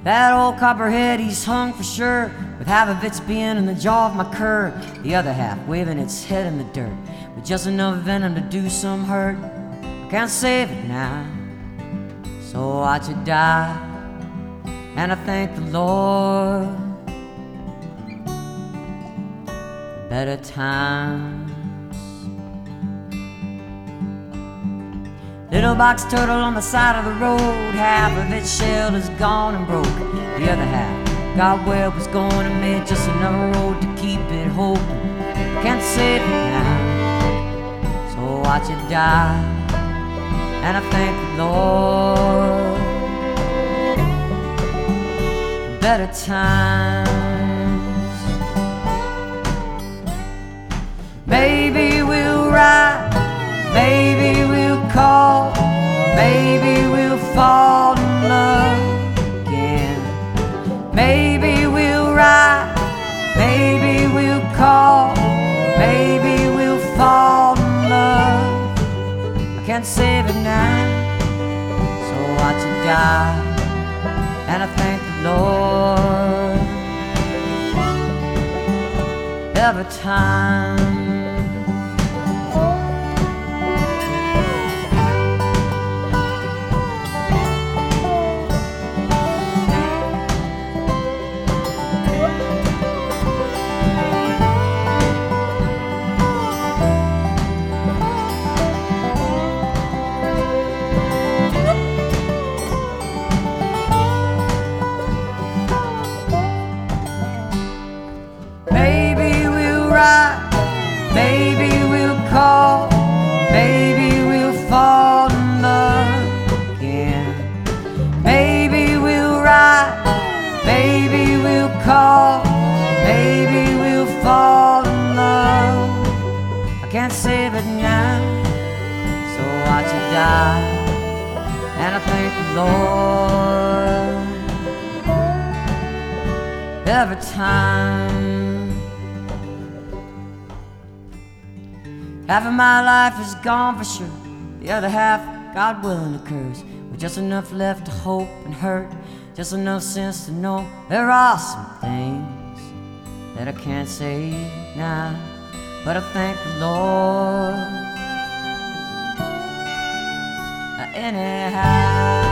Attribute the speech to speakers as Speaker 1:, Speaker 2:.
Speaker 1: That old copperhead, he's hung for sure, with half of its being in the jaw of my cur, the other half waving its head in the dirt, with just enough venom to do some hurt. I can't save it now, so watch it die. And I thank the Lord for better times. Little box turtle on the side of the road, half of its shell is gone and broke. The other half, God well, was going to make just another road to keep it hoping. Can't save it now, so watch it die. And I thank the Lord for better times. Maybe we'll ride, maybe we'll call, maybe we'll fall in love again. Maybe we'll ride, maybe we'll call, maybe we'll fall in love. I can't save it now, so watch it die. And I thank the Lord every time. Maybe we'll call, maybe we'll fall in love again. Maybe we'll ride, maybe we'll call, maybe we'll fall in love. I can't save it now, so watch it die. And I thank the Lord every time. Half of my life is gone for sure, the other half, God willing, occurs, with just enough left to hope and hurt, just enough sense to know there are some things that I can't say now, but I thank the Lord anyhow.